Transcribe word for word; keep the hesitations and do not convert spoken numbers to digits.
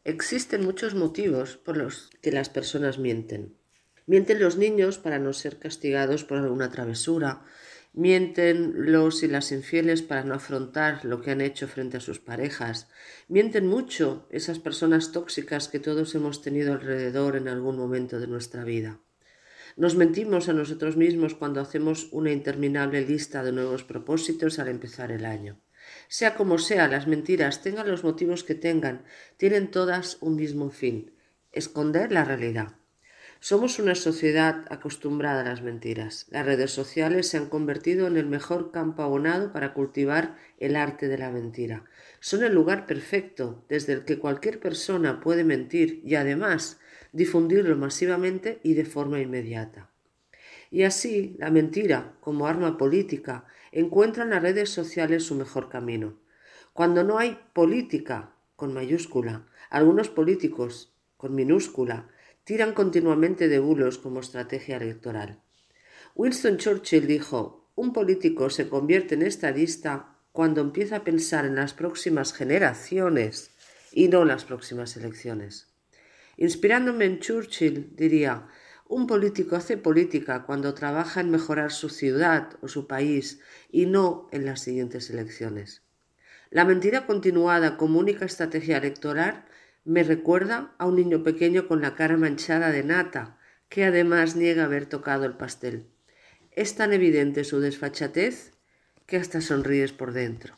Existen muchos motivos por los que las personas mienten. Mienten los niños para no ser castigados por alguna travesura. Mienten los y las infieles para no afrontar lo que han hecho frente a sus parejas. Mienten mucho esas personas tóxicas que todos hemos tenido alrededor en algún momento de nuestra vida. Nos mentimos a nosotros mismos cuando hacemos una interminable lista de nuevos propósitos al empezar el año. Sea como sea, las mentiras, tengan los motivos que tengan, tienen todas un mismo fin: esconder la realidad. Somos una sociedad acostumbrada a las mentiras. Las redes sociales se han convertido en el mejor campo abonado para cultivar el arte de la mentira. Son el lugar perfecto desde el que cualquier persona puede mentir y además difundirlo masivamente y de forma inmediata. Y así, la mentira, como arma política, encuentra en las redes sociales su mejor camino. Cuando no hay política, con mayúscula, algunos políticos, con minúscula, tiran continuamente de bulos como estrategia electoral. Winston Churchill dijo: un político se convierte en estadista cuando empieza a pensar en las próximas generaciones y no en las próximas elecciones. Inspirándome en Churchill, diría: un político hace política cuando trabaja en mejorar su ciudad o su país y no en las siguientes elecciones. La mentira continuada como única estrategia electoral me recuerda a un niño pequeño con la cara manchada de nata, que además niega haber tocado el pastel. Es tan evidente su desfachatez que hasta sonríes por dentro.